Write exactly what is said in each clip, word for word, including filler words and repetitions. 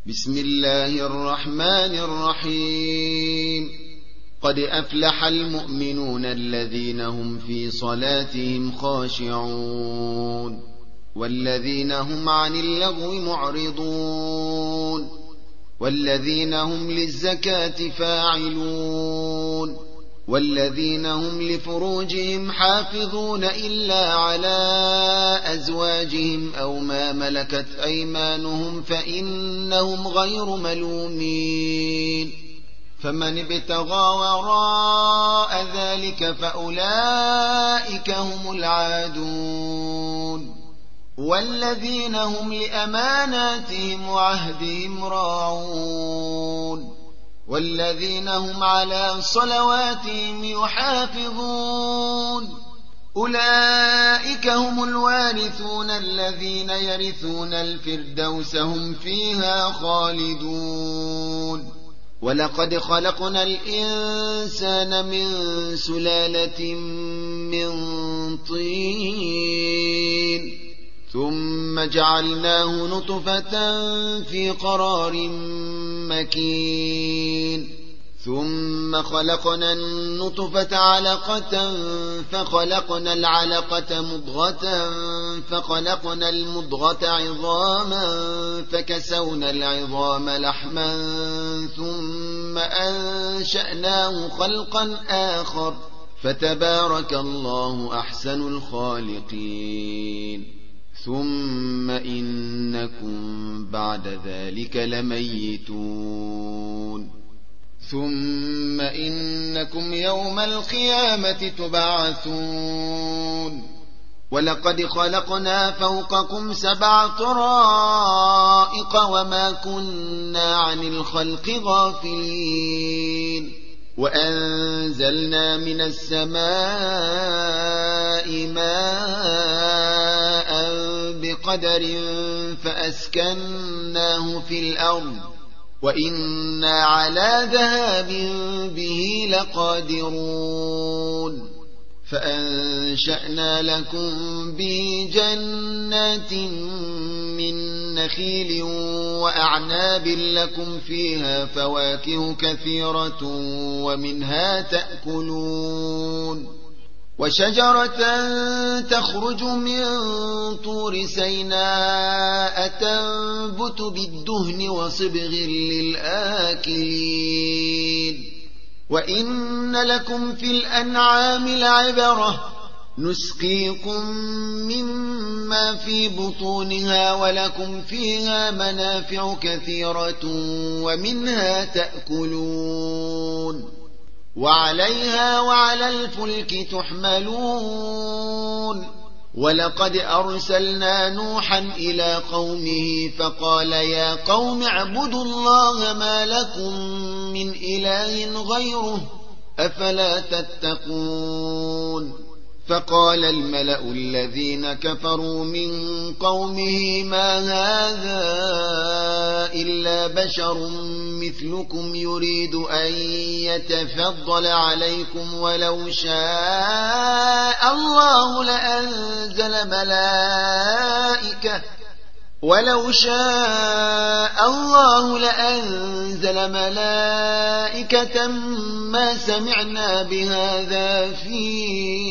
بسم الله الرحمن الرحيم قد أفلح المؤمنون الذين هم في صلاتهم خاشعون والذين هم عن اللغو معرضون والذين هم للزكاة فاعلون والذين هم لفروجهم حافظون إلا على أزواجهم أو ما ملكت أيمانهم فإنهم غير ملومين فمن ابتغى وراء ذلك فأولئك هم العادون والذين هم لأماناتهم وعهدهم راعون والذين هم على صلواتهم يحافظون أولئك هم الوارثون الذين يرثون الفردوس هم فيها خالدون ولقد خلقنا الإنسان من سلالة من طين ثم جعلناه نطفة في قرار مكين ثم خلقنا النطفة علقة فخلقنا العلقة مضغة فخلقنا المضغة عظاما فكسونا العظام لحما ثم أنشأناه خلقا آخر فتبارك الله أحسن الخالقين ثم إنكم بعد ذلك لميتون ثم إنكم يوم القيامة تبعثون ولقد خلقنا فوقكم سبع طرائق وما كنا عن الخلق غافلين وأنزلنا من السماء ماء بقدر فأسكناه في الأرض وإنا على ذهاب به لقادرون فأنشأنا لكم به جنات من نخيل وأعناب لكم فيها فواكه كثيرة ومنها تأكلون وشجرة تخرج من طور سيناء تنبت بالدهن وصبغ للآكلين وإن لكم في الأنعام لعبرة نسقيكم مما في بطونها ولكم فيها منافع كثيرة ومنها تأكلون وعليها وعلى الفلك تحملون ولقد أرسلنا نوحا إلى قومه فقال يا قوم اعبدوا الله ما لكم من إله غيره أفلا تتقون فقال الملأ الذين كفروا من قومه ما هذا إلا بشر مثلكم يريد أن يتفضل عليكم ولو شاء الله لأنزل ملائكة ولو شاء الله لأنزل ملائكة ما سمعنا بهذا في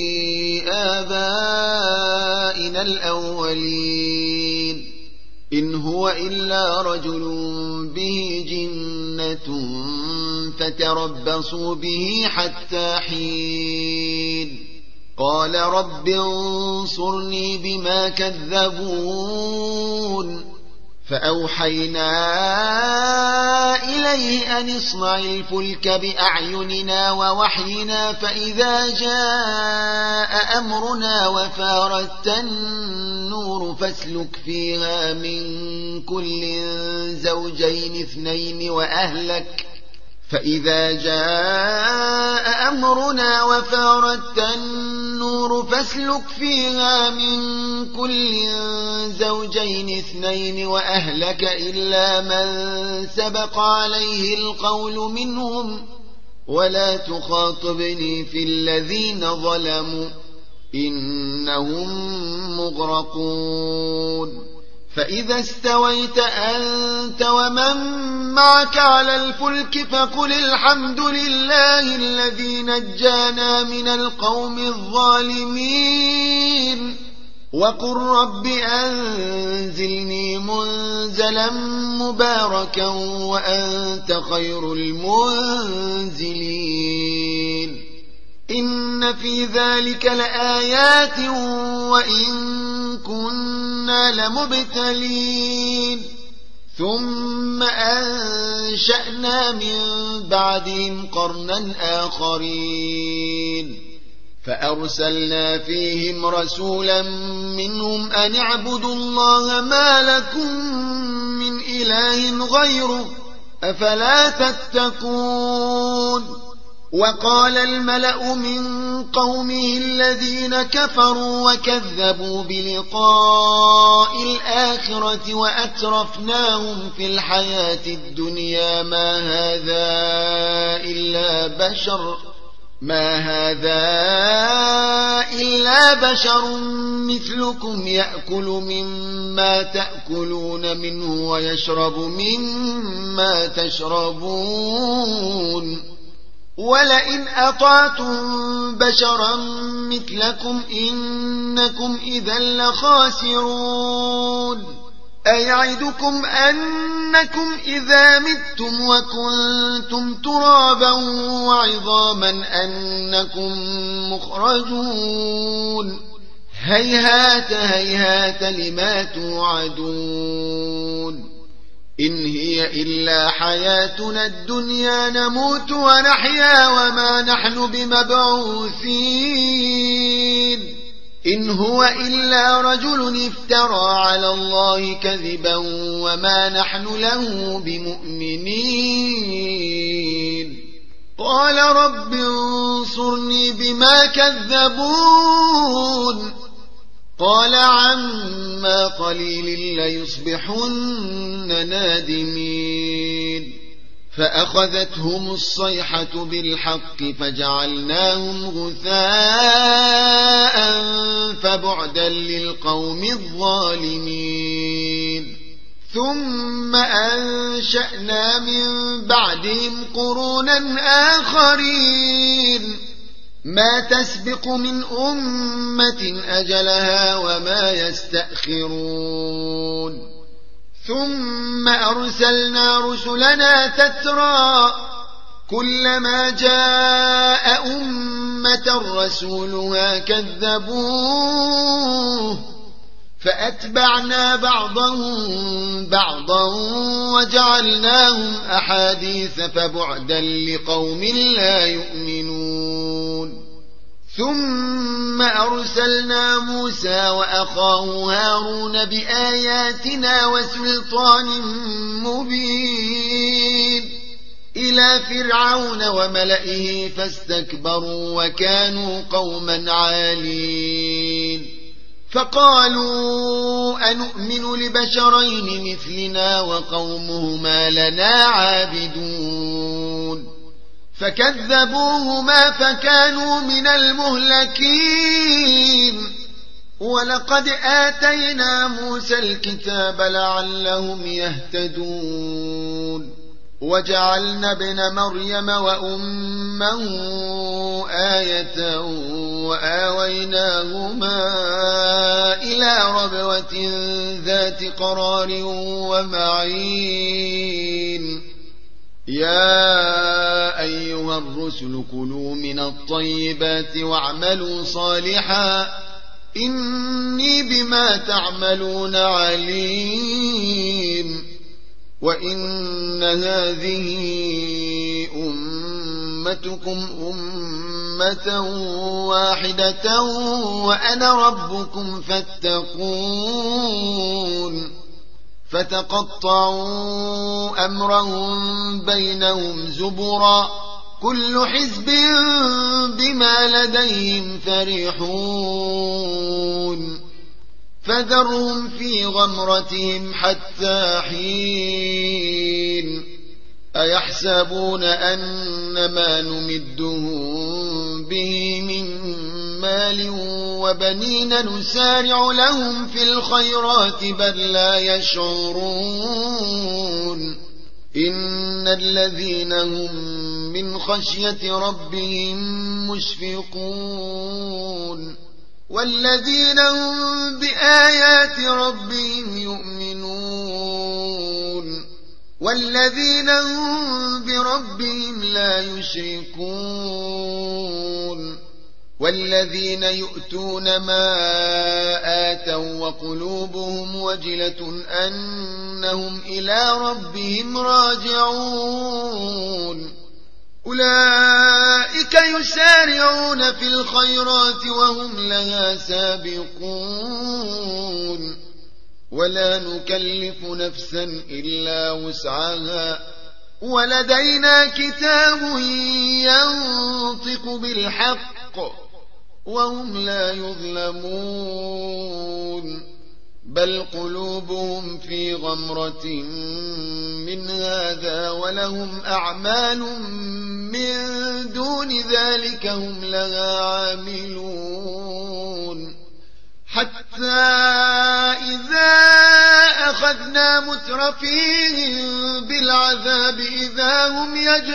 آبائنا الأولين إن هو إلا رجل به جنة فتربصوا به حتى حين قال رب انصرني بما كذبون فأوحينا إليه أن اصنع الفلك بأعيننا ووحينا فإذا جاء أمرنا وفارت النور فاسلك فيها من كل زوجين اثنين وأهلك فإذا جاء أمرنا وفارت النور فاسلك فيها من كل زوجين اثنين وأهلك إلا من سبق عليه القول منهم ولا تخاطبني في الذين ظلموا إنهم مغرقون فإذا استويت أنت ومن معك على الفلك فقل الحمد لله الذي نجانا من القوم الظالمين وقل رب أنزلني منزلا مباركا وأنت خير المنزلين إن في ذلك لآيات وإن كنا لمبتلين ثم أنشأنا من بعدهم قرنا آخرين فأرسلنا فيهم رسولا منهم أن اعبدوا الله ما لكم من إله غيره أفلا تتقون وقال الملأ من قومه الذين كفروا وكذبوا بلقاء الآخرة وأترفناهم في الحياة الدنيا ما هذا إلا بشر ما هذا إلا بشر مثلكم يأكل مما تأكلون منه ويشرب مما تشربون ولئن أطعتم بشرا مثلكم إنكم إذا لخاسرون أيعدكم أنكم إذا متم وكنتم ترابا وعظاما أنكم مخرجون هيهات هيهات لما توعدون إن هي إلا حياتنا الدنيا نموت ونحيا وما نحن بمبعوثين إن هو إلا رجل افترى على الله كذبا وما نحن له بمؤمنين قال رب انصرني بما كذبون قال عما قليل ليصبحن نادمين فأخذتهم الصيحة بالحق فجعلناهم غثاء فبعدا للقوم الظالمين ثم أنشأنا من بعدهم قرونا آخرين ما تسبق من أمة أجلها وما يستأخرون ثم أرسلنا رسلنا تترى كلما جاء أمة رسولها كذبوه فأتبعنا بعضهم بعضا وجعلناهم أحاديث فبعدا لقوم لا يؤمنون ثم أرسلنا موسى وأخاه هارون بآياتنا وسلطان مبين إلى فرعون وملئه فاستكبروا وكانوا قوما عالين فقالوا أنؤمن لبشرين مثلنا وقومهما لنا عابدون فكذبوهما فكانوا من المهلكين ولقد آتينا موسى الكتاب لعلهم يهتدون وجعلنا ابن مريم وأمه آية وآويناهما إلى ربوة ذات قرار ومعين يا أيها الرسل كلوا من الطيبات واعملوا صالحا إني بما تعملون عليم وإن هذه أمتكم أمة واحدة وأنا ربكم فاتقون فتقطعوا أمرهم بينهم زبرا كل حزب بما لديهم فرحون فذرهم في غمرتهم حتى حين أيحسبون أن ما نمدهم به من مال وبنين نسارع لهم في الخيرات بل لا يشعرون إن الذين هم من خشية ربهم مشفقون والذين هم بآيات ربهم يؤمنون والذين هم بربهم لا يشركون والذين يؤتون ما آتوا وقلوبهم وجلة أنهم إلى ربهم راجعون أولئك يسارعون في الخيرات وهم لها سابقون ولا نكلف نفسا إلا وسعها ولدينا كتاب ينطق بالحق وهم لا يظلمون بل قلوبهم في غمرة من هذا ولهم أعمال من دون ذلك هم لها عاملون حتى إذا أخذنا مترفيهم بالعذاب إذا هم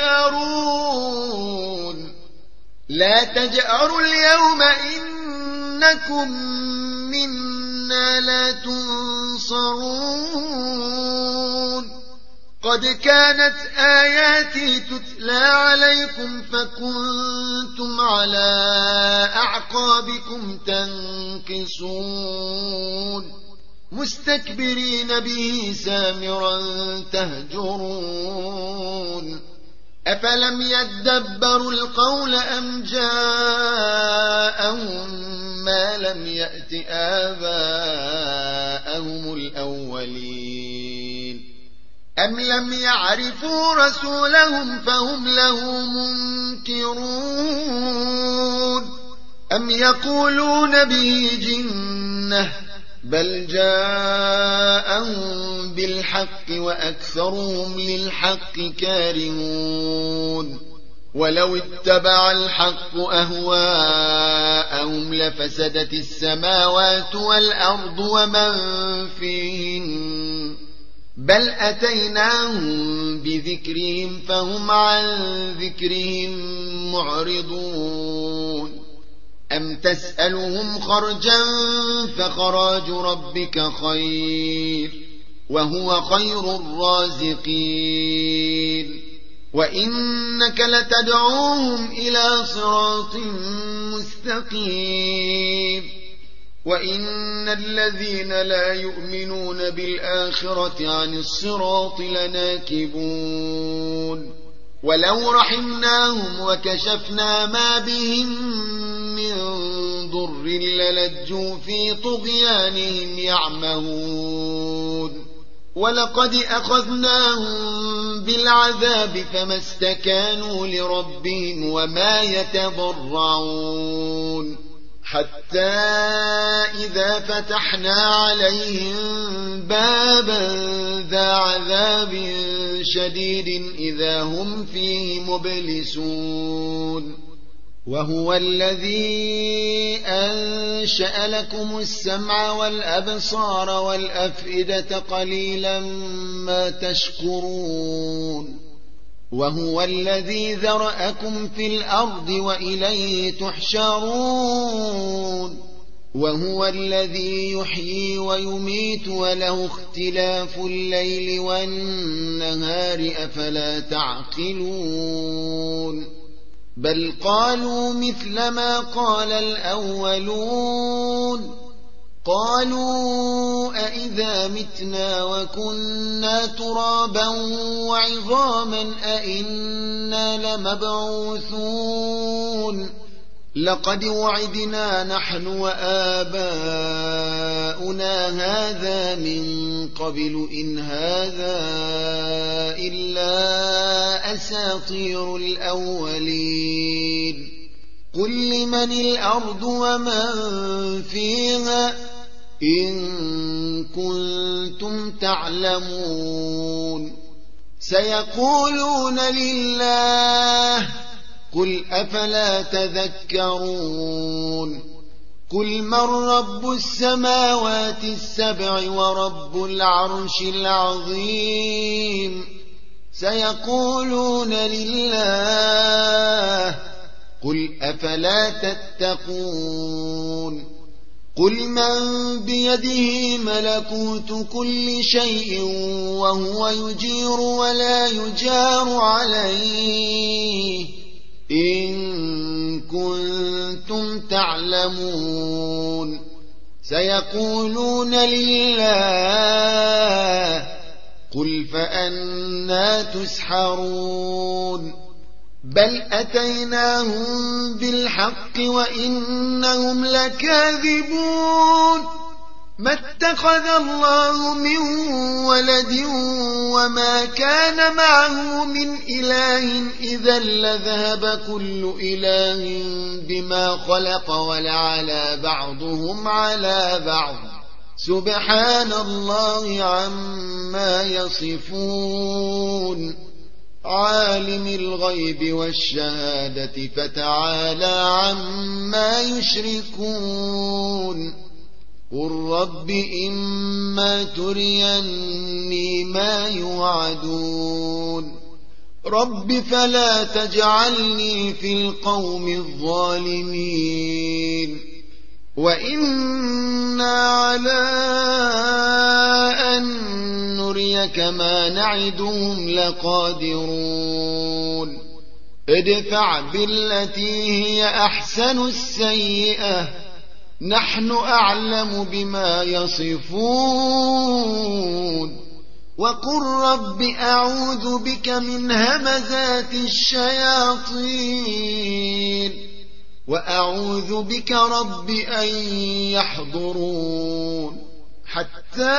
يجأرون لا تجأروا اليوم إنكم منا لا تنصرون قد كانت آياتي تتلى عليكم فكنتم على أعقابكم تنكصون مستكبرين به سامرا تهجرون أفلم يدبروا القول أم جاءهم ما لم يأت آباءهم الأولين أم لم يعرفوا رسولهم فهم له منكرون أم يقولون به جنة بل جاءهم بالحق وأكثرهم للحق كارهون ولو اتبع الحق أهواءهم لفسدت السماوات والأرض ومن فيهن بل أتيناهم بذكرهم فهم عن ذكرهم معرضون أم تسألهم خرجا فخراج ربك خير وهو خير الرازقين وإنك لتدعوهم إلى صراط مستقيم وإن الذين لا يؤمنون بالآخرة عن الصراط لناكبون ولو رحمناهم وكشفنا ما بهم من ضر للجوا في طغيانهم يعمهون ولقد أخذناهم بالعذاب فما استكانوا لربهم وما يتضرعون حتى إذا فتحنا عليهم بابا ذا عذاب شديد إذا هم فيه مبلسون وهو الذي أنشأ لكم السمع والأبصار والأفئدة قليلا ما تشكرون وهو الذي ذرأكم في الأرض وإليه تحشرون وهو الذي يحيي ويميت وله اختلاف الليل والنهار أفلا تعقلون بل قالوا مثل ما قال الأولون قالوا أئذا متنا وكنا ترابا وعظاما أئنا لمبعوثون لقد وعدنا نحن وآباؤنا هذا من قبل إن هذا إلا أساطير الأولين قل لمن الأرض ومن فيها إن كنتم تعلمون سيقولون لله قل أفلا تذكرون قل من رب السماوات السبع ورب العرش العظيم سيقولون لله قل أفلا تتقون قل من بيده ملكوت كل شيء وهو يجير ولا يجار عليه إن كنتم تعلمون سيقولون لله قل فأنى تسحرون بل أتيناهم بالحق وإنهم لكاذبون ما اتخذ الله من ولد وما كان معه من إله إذا لذهب كل إله بما خلق ولعلى بعضهم على بعض سبحان الله عما يصفون عالم الغيب والشهادة فتعالى عما يشركون قل رب إما تريني ما يوعدون رب فلا تجعلني في القوم الظالمين وإنا على أن نريك ما نعدهم لقادرون ادفع بالتي هي أحسن السيئة نحن أعلم بما يصفون وقل رب أعوذ بك من همزات الشياطين وأعوذ بك رب أن يحضرون حتى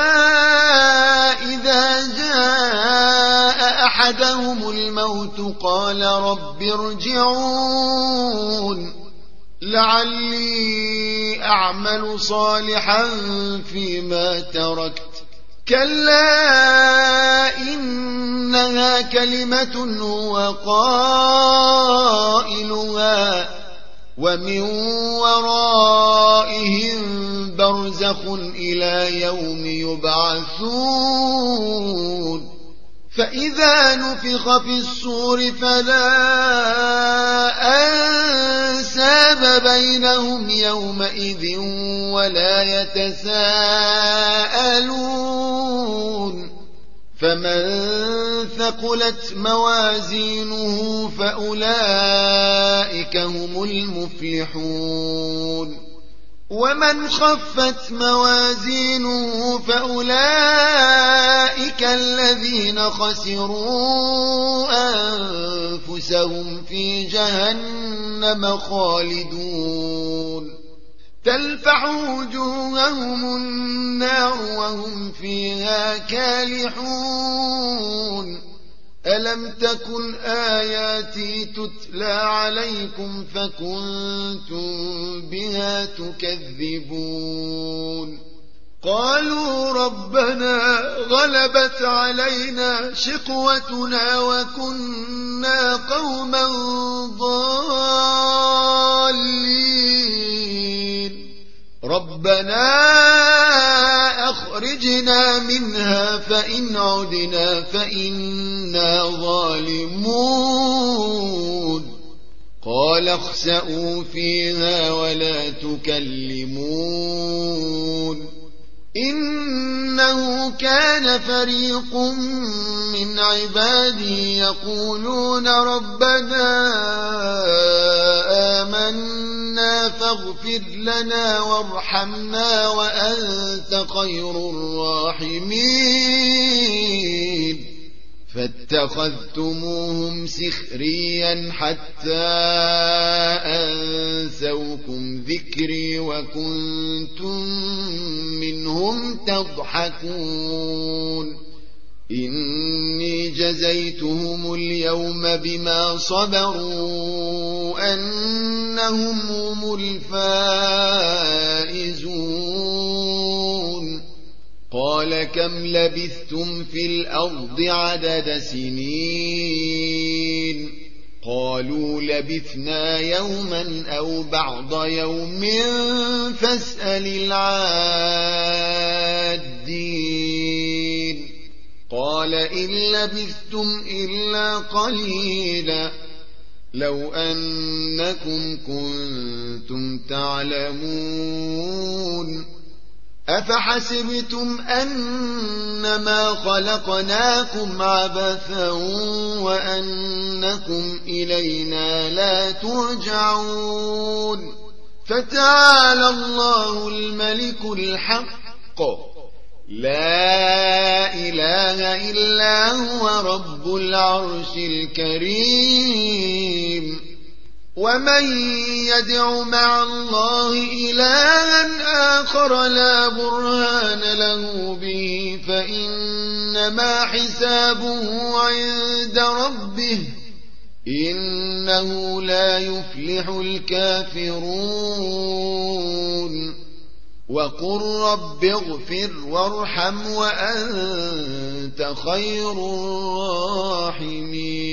إذا جاء أحدهم الموت قال رب ارجعون لعلي أعمل صالحا فيما تركت كلا إنها كلمة هو قائلها ومن ورائهم برزخ إلى يوم يبعثون فإذا نفخ في الصور فلا أنساب بينهم يومئذ ولا يتساءلون فمن ثقلت موازينه فأولئك هم المفلحون ومن خفت موازينه فأولئك الذين خسروا أنفسهم في جهنم خالدون تلفح وجوههم النار وهم فيها كالحون ألم تكن آياتي تتلى عليكم فكنتم بها تكذبون قالوا ربنا غلبت علينا شقوتنا وكنا قوما ضالين ربنا أخرجنا منها فإن عدنا فإنا ظالمون قال اخسئوا فيها ولا تكلمون إنه كان فريق من عبادي يقولون ربنا آمنا فاغفر لنا وارحمنا وأنت خير الراحمين فاتخذتموهم سخريا حتى أنسوكم ذكري وكنتم منهم تضحكون إني جزيتهم اليوم بما صبروا أنهم هم الفائزون قال كم لبثتم في الأرض عدد سنين قالوا لبثنا يوما أو بعض يوم فاسأل العادين قال إن لبثتم إلا قليلا لو أنكم كنتم تعلمون أفحسبتم أنما خلقناكم عبثا وأنكم إلينا لا ترجعون فتعالى الله الملك الحق لا إله إلا هو رب العرش الكريم ومن يدع مع الله إلها آخر لا برهان له به فإنما حسابه عند ربه إنه لا يفلح الكافرون وقل رب اغفر وارحم وأنت خير الراحمين